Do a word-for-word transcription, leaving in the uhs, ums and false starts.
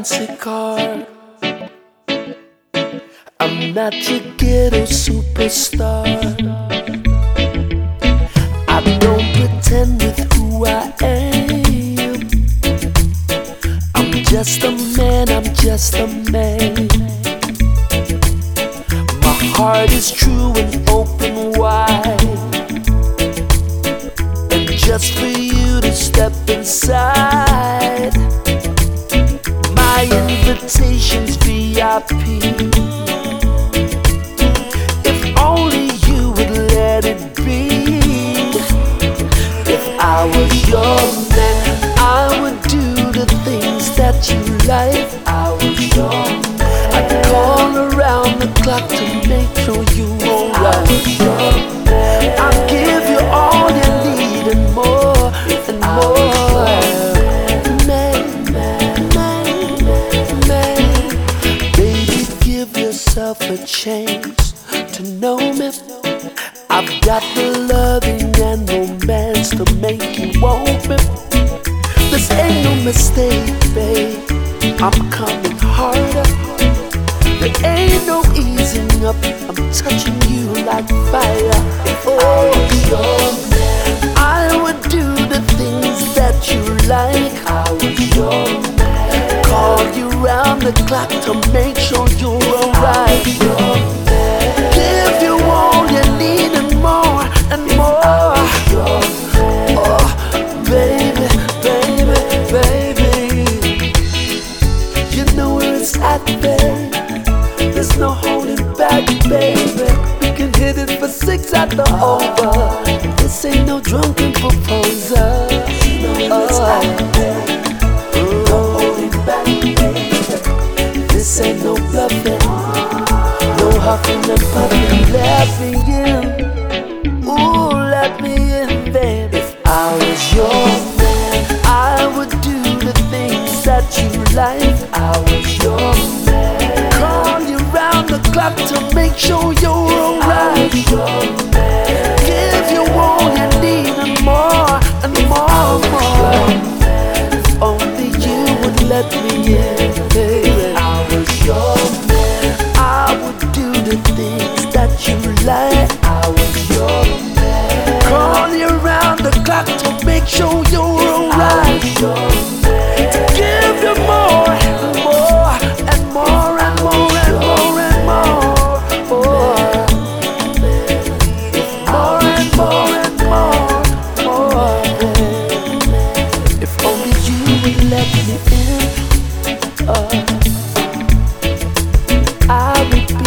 fancy car. I'm not your ghetto superstar. I don't pretend with who I am. I'm just a man, I'm just a man. My heart is true and open wide, and just for you to step inside. My invitation's V I P. If only you would let it be. If I was your man, I would do the things that you like. I was your man. I'd call around the clock to make sure you alright. I was your man. I'd give you all you need and more and more. Man, man, man, man. Baby, give yourself a chance to know me. I've got the loving and romance to make you want me. This ain't no mistake, babe. I'm coming harder. There ain't no easing up. I'm touching you like fire. Oh, your man, I would do the things that you like. I was your man. Call you round the clock to make sure you're alright. Give you all you need and more and more. Oh, baby, baby, baby. You know where it's at, babe. There's no holding back, baby. We can hit it for six at the over. This ain't no drunken proposal. You know where it's at, babe. No holding back, baby. This ain't no bluffing. No huffing and puffing. Let me in. Ooh, let me in, baby. If I was your man, I would do the things that you like. I was your man. Call you round the clock to make sure you're alright. Give you all you need and more and more, more. If only you would let me in, baby. I was your man. I would do the things that you like. I was your man. Call you round the clock to make sure you're alright. To give you more and more and more and more and more and more. More, more and more and more, more. If only you would let me in. uh, I would be